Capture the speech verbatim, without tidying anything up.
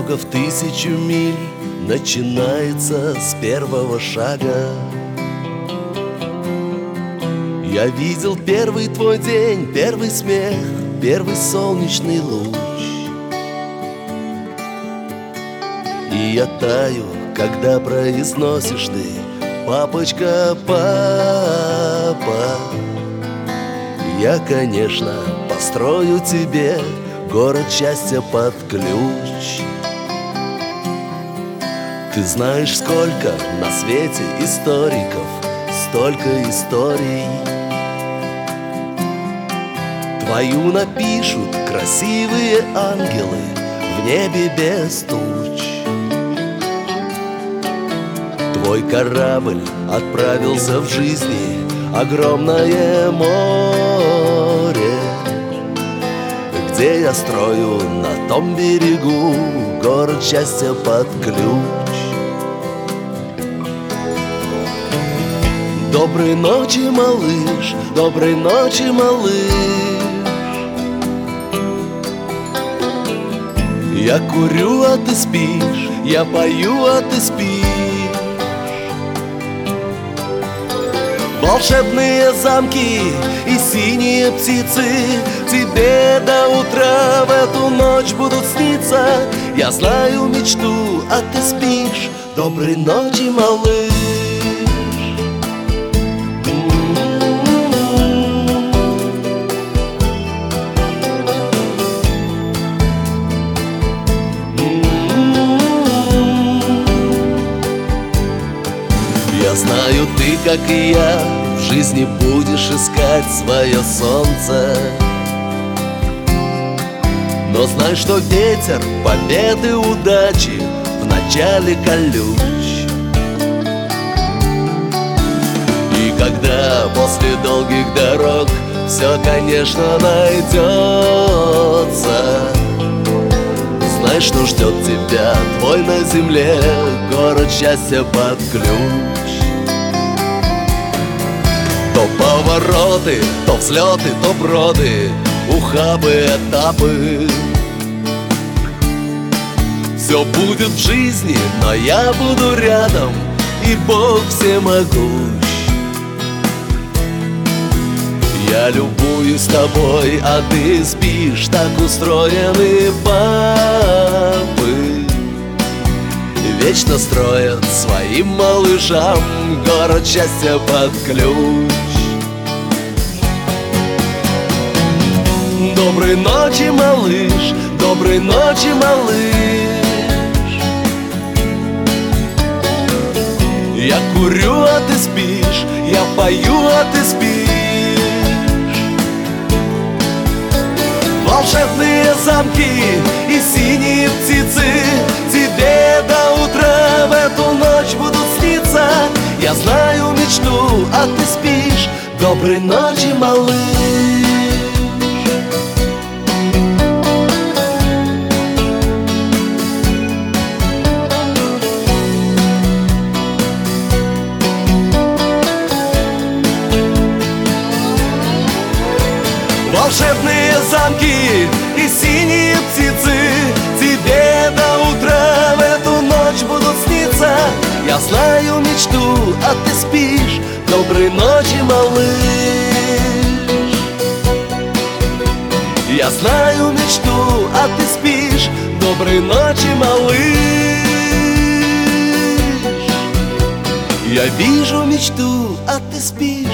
Дорога в тысячу миль начинается с первого шага. Я видел первый твой день, первый смех, первый солнечный луч. И я таю, когда произносишь ты: папочка, папа. Я, конечно, построю тебе город счастья под ключ. Ты знаешь, сколько на свете историков, столько историй. Твою напишут красивые ангелы в небе без туч. Твой корабль отправился в жизни огромное море, где я строю на том берегу город счастья под ключ. Доброй ночи, малыш, доброй ночи, малыш. Я курю, а ты спишь, я пою, а ты спишь. Волшебные замки и синие птицы тебе до утра в эту ночь будут сниться. Я знаю мечту, а ты спишь. Доброй ночи, малыш. Я знаю, ты, как и я, в жизни будешь искать свое солнце. Но знай, что ветер победы, удачи вначале колюч. И когда после долгих дорог все, конечно, найдется, знай, что ждет тебя твой на земле город счастья под ключ. То повороты, то взлеты, то броды, ухабы, этапы. Все будет в жизни, но я буду рядом, и Бог всемогущ. Я любуюсь тобой, а ты спишь, так устроены папы. Вечно строят своим малышам город счастья под ключ. Доброй ночи, малыш, доброй ночи, малыш. Я курю, а ты спишь, я пою, а ты спишь. Волшебные замки и синие птицы тебе до утра в эту ночь будут сниться. Я знаю мечту, а ты спишь. Доброй ночи, малыш. Волшебные замки и синие птицы тебе до утра в эту ночь будут сниться. Я знаю мечту, а ты спишь. Доброй ночи, малыш. Я знаю мечту, а ты спишь. Доброй ночи, малыш. Я вижу мечту, а ты спишь.